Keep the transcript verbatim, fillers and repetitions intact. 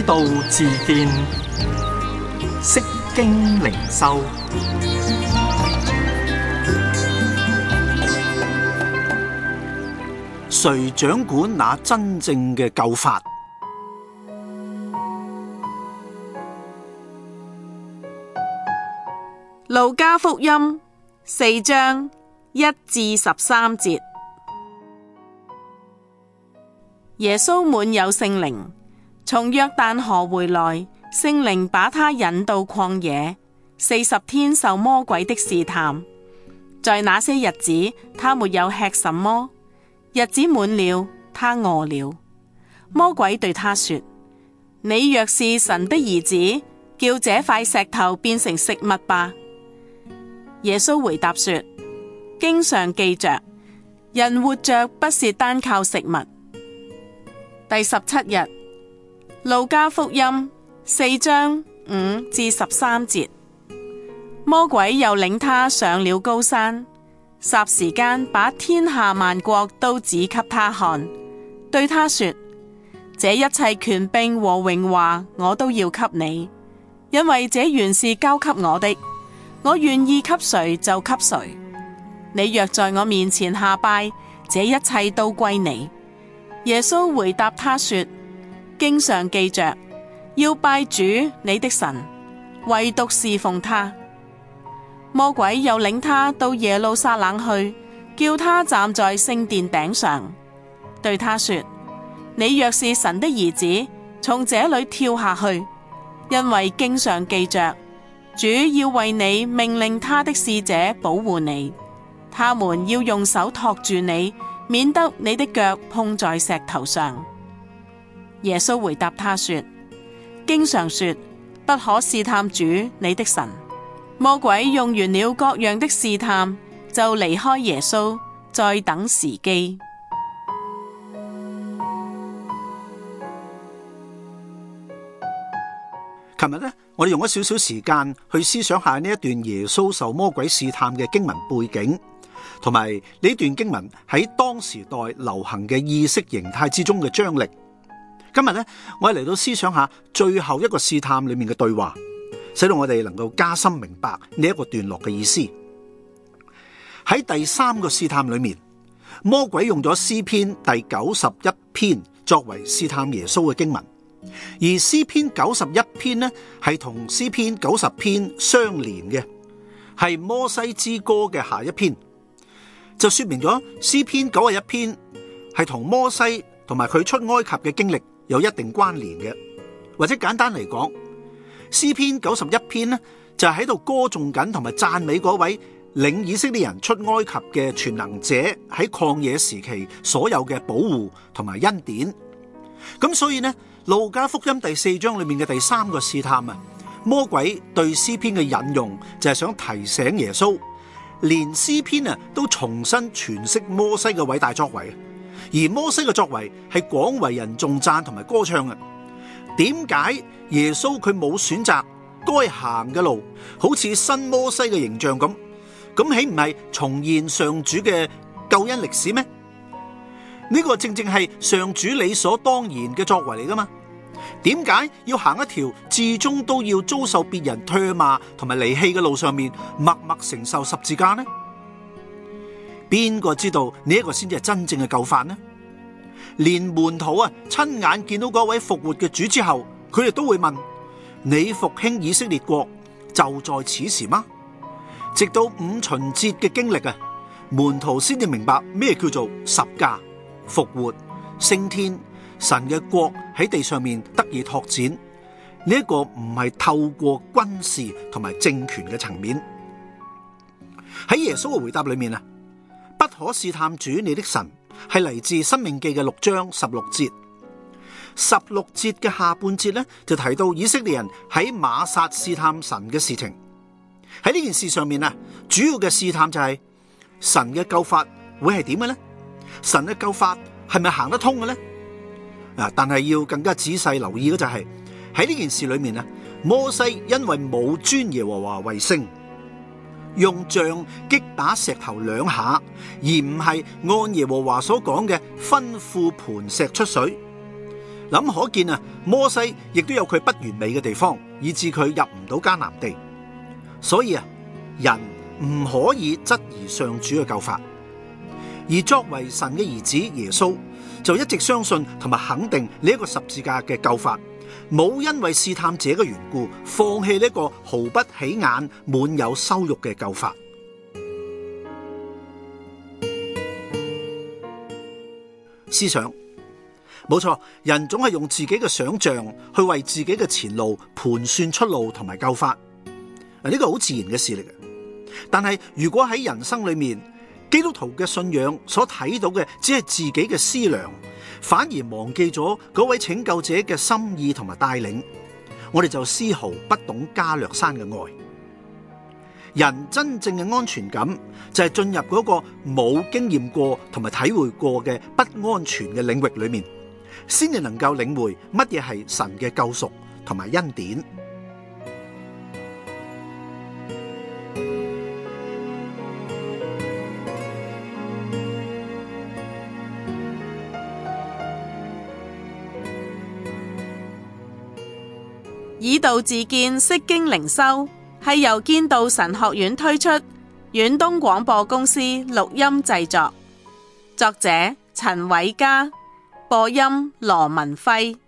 道自見，釋經靈修。 誰掌管那真正嘅救法？ 路加福音四章一至十三節。耶穌滿有聖靈，從約旦河回來，聖靈把他引到曠野，四十天受魔鬼的試探。在那些日子，他沒有吃什麼。日子滿了，他餓了。魔鬼對他說：你若是神的兒子，叫這塊石頭變成食物吧。耶穌回答說：經上記着，人活着不是單靠食物。第十七日，路加福音四章五至十三節。魔鬼又領他上了高山，霎時間把天下萬國都指給他看，對他說：這一切權柄和榮華我都要給你，因為這原是交給我的，我願意給誰就給誰。你若在我面前下拜，這一切都歸你。耶穌回答他說：經上記着，要拜主你的神，唯獨侍奉他。魔鬼又領他到耶路撒冷去，叫他站在聖殿頂上，對他說：你若是神的兒子，從這裏跳下去，因為經上記着，主要為你命令他的使者保護你，他們要用手托住你，免得你的腳碰在石頭上。耶穌回答他說：經上說，不可試探主你的神。魔鬼用完了各樣的試探，就離開耶穌，再等時機。 琴日呢，我哋用咗少少時間去思想下呢一段耶穌受魔鬼試探嘅經文背景，同埋呢段經文喺當時代流行嘅意識形態之中嘅張力。今日呢，我哋嚟到思想下最後一個試探裏面嘅對話，使到我哋能夠加深明白呢一個段落嘅意思。喺第三個試探裏面，魔鬼用咗詩篇第九十一篇作為試探耶穌嘅經文，而詩篇九十一篇呢係同詩篇九十篇相連嘅，係摩西之歌嘅下一篇，就說明咗詩篇九十一篇係同摩西同埋佢出埃及嘅經歷有一定關聯嘅。或者簡單嚟講，詩篇九十一篇呢，就係喺度歌頌緊同埋讚美嗰位領以色列人出埃及嘅全能者喺曠野時期所有嘅保護同埋恩典。咁所以呢，路加福音第四章裏面嘅第三個試探啊，魔鬼對詩篇嘅引用就係想提醒耶穌，連詩篇啊都重新詮釋摩西嘅偉大作為，而摩西嘅作為係廣為人頌讚同埋歌唱嘅。點解耶穌佢冇選擇該行嘅路，好似新摩西嘅形象咁？咁豈唔係重現上主嘅救恩歷史咩？呢個正正係上主理所當然嘅作為嚟噶嘛？點解要行一條至終都要遭受別人唾罵同埋離棄嘅路上面，默默承受十字架呢？邊個知道呢一個先至係真正嘅救法呢？連門徒啊親眼見到嗰位復活嘅主之後，佢哋都會問：你復興以色列國就在此時嗎？直到五旬節嘅經歷啊，門徒先至明白咩叫做十架、復活、升天，神嘅國喺地上面得以拓展。呢一個唔係透過軍事同埋政權嘅層面。喺耶穌嘅回答裏面啊，不可試探主你的神，係嚟自申命記嘅六章十六節。十六節嘅下半節呢，就提到以色列人喺瑪撒試探神嘅事情。喺呢件事上面啊，主要嘅試探就係神嘅救法會係點嘅呢？神嘅救法係咪行得通嘅呢？啊！但係要更加仔細留意嘅就係喺呢件事裏面啊，摩西因為冇尊耶和華為聖，用杖擊打石頭兩下，而唔係按耶和華所講嘅吩咐磐石出水。 諗可見啊，摩西亦都有佢不完美嘅地方，以致佢入唔到迦南地。所以啊，人唔可以質疑上主嘅救法。而作為神嘅兒子耶穌，就一直相信同埋肯定呢一個十字架嘅救法，冇因為試探者嘅緣故放棄呢個毫不起眼、滿有羞辱嘅救法。思想冇錯，人總係用自己嘅想象去為自己嘅前路盤算出路同埋救法，嗱，呢個好自然嘅事嚟嘅。但係如果喺人生裏面，基督徒嘅信仰所睇到嘅只係自己嘅思量，反而忘記咗嗰位拯救者嘅心意同埋帶領，我哋就絲毫不懂加略山嘅愛。人真正嘅安全感就係進入嗰個冇經驗過同埋體會過嘅不安全嘅領域裏面，先至能夠領會乜嘢係神嘅救贖同埋恩典。 以道自見，釋經靈修，係由堅道神學院推出，遠東廣播公司錄音製作，作者陳偉嘉，播音羅文輝。